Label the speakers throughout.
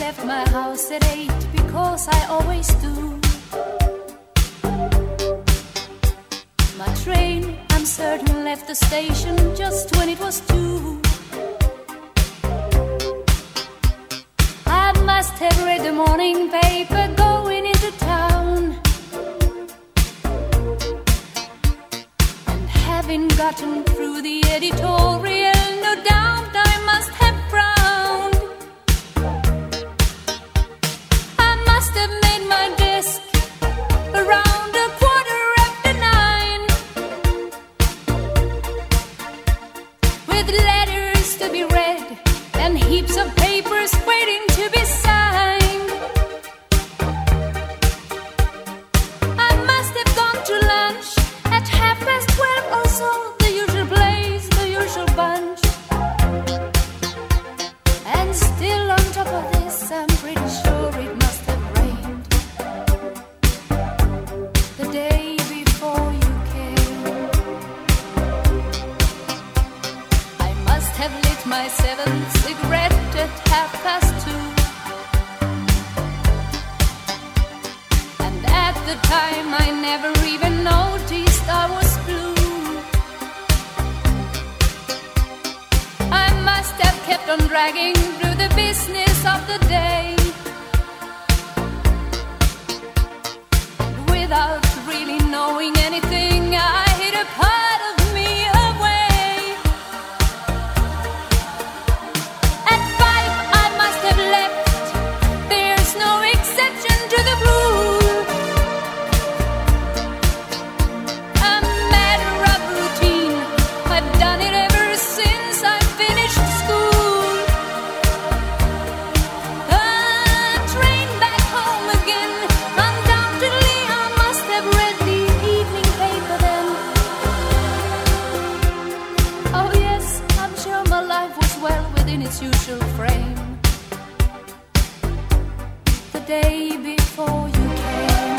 Speaker 1: left my house at 8 because I always do. My train, I'm certain, left the station just when it was 2. I must have read the morning paper going into town, and having gotten through the editorial, no doubt I must have frowned. I must have made my desk around 9:15, with letters to be read and heaps of papers waiting to be signed. I must have gone to lunch at 12:30 or so, the usual place, the usual bunch. And still on top of this, I'm pretty sure it must have rained the day before you came. I must have lit my 7th cigarette at 2:30, and at the time I never even noticed I was blue. I must have kept on dragging through the business of the day, and without really knowing anything, I hid a part of me away. At 5 I must have left, there's no exception to the rule. A matter of routine, I've done it ever since I finished school. A train back home again, undoubtedly I must have read the evening paper then. Oh yes, I'm sure my life was well within its usual frame the day before you came.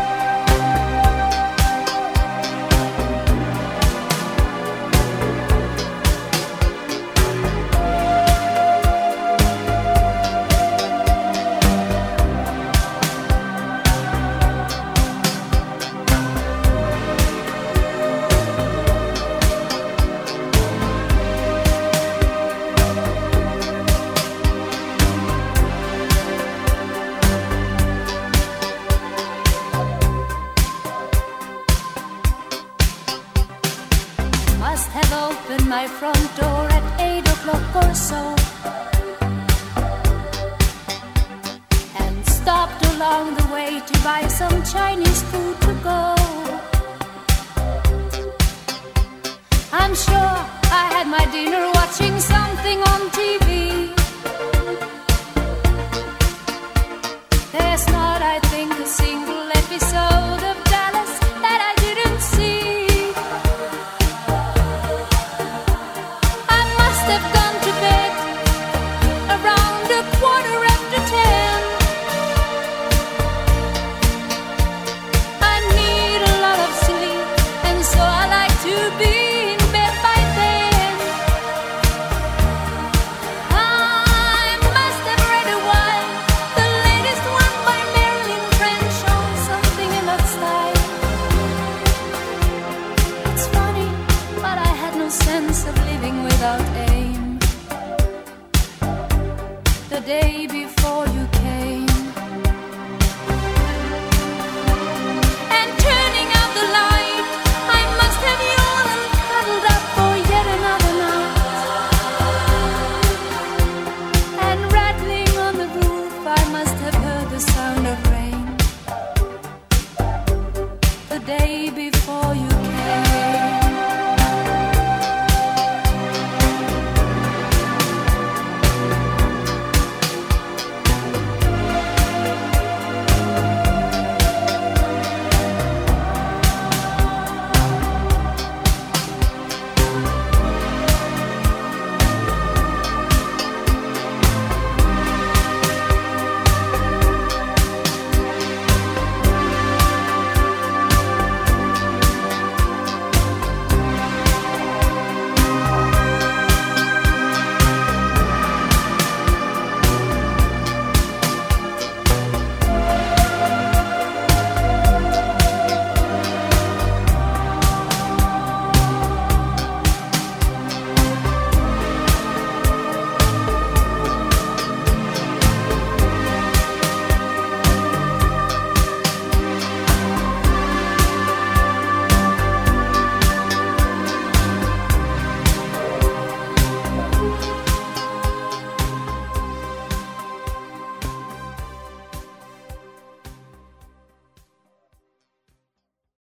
Speaker 1: Must have opened my front door at 8 o'clock or so, and stopped along the way to buy some Chinese food to go. I'm sure I had my dinner watching something on TV. There's not, I think, a single episode of Dallas that I didn't see. I must have gone to bed around 10:15. I need a lot of sleep, and so I like to be in bed by then. I must have read a while, the latest one by Marilyn French, or something in that style. It's funny, but I had no sense of living without aim the day before you came. And turning out the light, I must have yawned and cuddled up for yet another night. And rattling on the roof, I must have heard the sound of rain the day before you came.